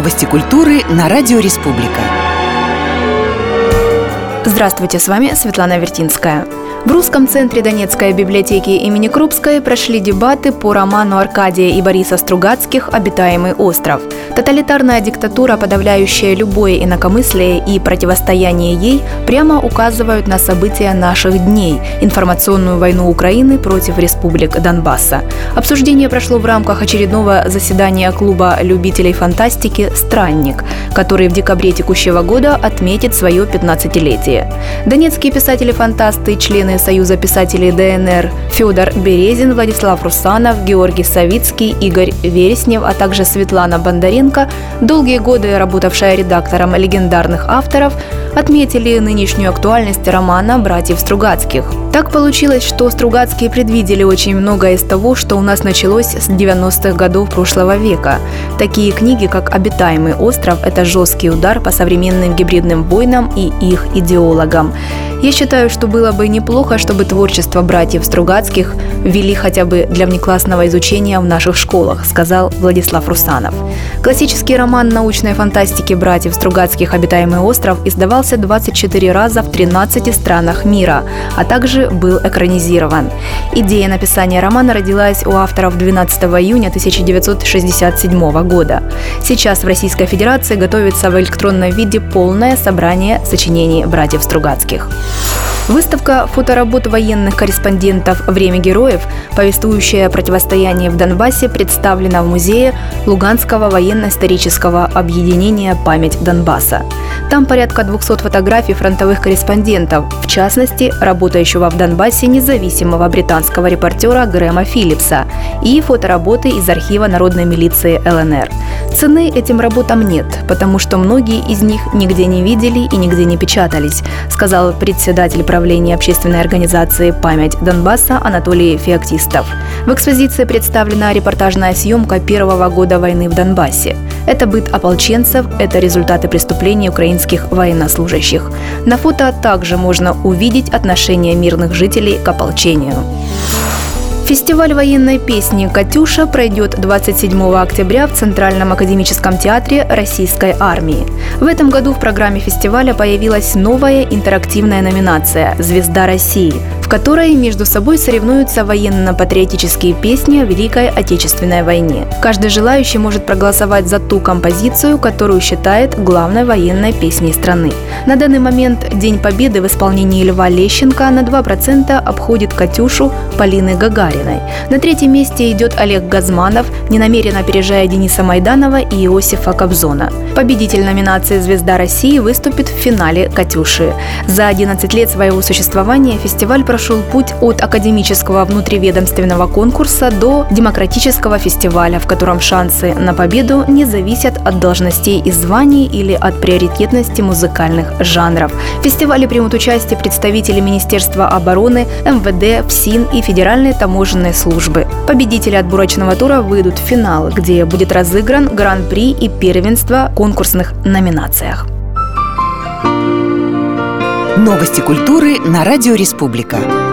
Новости культуры на Радио Республика. Здравствуйте, с вами Светлана Вертинская. В Русском центре Донецкой библиотеки имени Крупской прошли дебаты по роману Аркадия и Бориса Стругацких «Обитаемый остров». Тоталитарная диктатура, подавляющая любое инакомыслие и противостояние ей, прямо указывают на события наших дней – информационную войну Украины против республик Донбасса. Обсуждение прошло в рамках очередного заседания клуба любителей фантастики «Странник», который в декабре текущего года отметит свое 15-летие. Донецкие писатели-фантасты, члены Союза писателей ДНР Федор Березин, Владислав Русанов, Георгий Савицкий, Игорь Вереснев, а также Светлана Бондаренко, долгие годы работавшая редактором легендарных авторов, отметили нынешнюю актуальность романа братьев Стругацких. Так получилось, что Стругацкие предвидели очень многое из того, что у нас началось с 90-х годов прошлого века. Такие книги, как «Обитаемый остров» – это жесткий удар по современным гибридным войнам и их идеологам. Я считаю, что было бы неплохо, чтобы творчество братьев Стругацких ввели хотя бы для внеклассного изучения в наших школах, сказал Владислав Русанов. Классический роман научной фантастики братьев Стругацких «Обитаемый остров» издавался 24 раза в 13 странах мира, а также был экранизирован. Идея написания романа родилась у авторов 12 июня 1967 года. Сейчас в Российской Федерации готовится в электронном виде полное собрание сочинений братьев Стругацких. Выставка фоторабот военных корреспондентов «Время героев», повествующая о противостоянии в Донбассе, представлена в музее Луганского военно-исторического объединения «Память Донбасса». Там порядка 200 фотографий фронтовых корреспондентов, в частности, работающего в Донбассе независимого британского репортера Грэма Филлипса и фотоработы из архива народной милиции ЛНР. Цены этим работам нет, потому что многие из них нигде не видели и нигде не печатались, сказал председатель правления общественной организации «Память Донбасса» Анатолий Феоктистов. В экспозиции представлена репортажная съемка первого года войны в Донбассе. Это быт ополченцев, это результаты преступлений украинских военнослужащих. На фото также можно увидеть отношение мирных жителей к ополчению. Фестиваль военной песни «Катюша» пройдет 27 октября в Центральном академическом театре Российской армии. В этом году в программе фестиваля появилась новая интерактивная номинация «Звезда России», в которой между собой соревнуются военно-патриотические песни о Великой Отечественной войне. Каждый желающий может проголосовать за ту композицию, которую считает главной военной песней страны. На данный момент День Победы в исполнении Льва Лещенко на 2% обходит «Катюшу» Полины Гагариной. На третьем месте идет Олег Газманов, ненамеренно опережая Дениса Майданова и Иосифа Кобзона. Победитель номинации «Звезда России» выступит в финале «Катюши». За 11 лет своего существования фестиваль прошел путь от академического внутриведомственного конкурса до демократического фестиваля, в котором шансы на победу не зависят от должностей и званий или от приоритетности музыкальных жанров. В фестивале примут участие представители Министерства обороны, МВД, ФСИН и Федеральной таможенной службы. Победители отборочного тура выйдут в финал, где будет разыгран гран-при и первенство в конкурсных номинациях. Новости культуры на Радио Республика.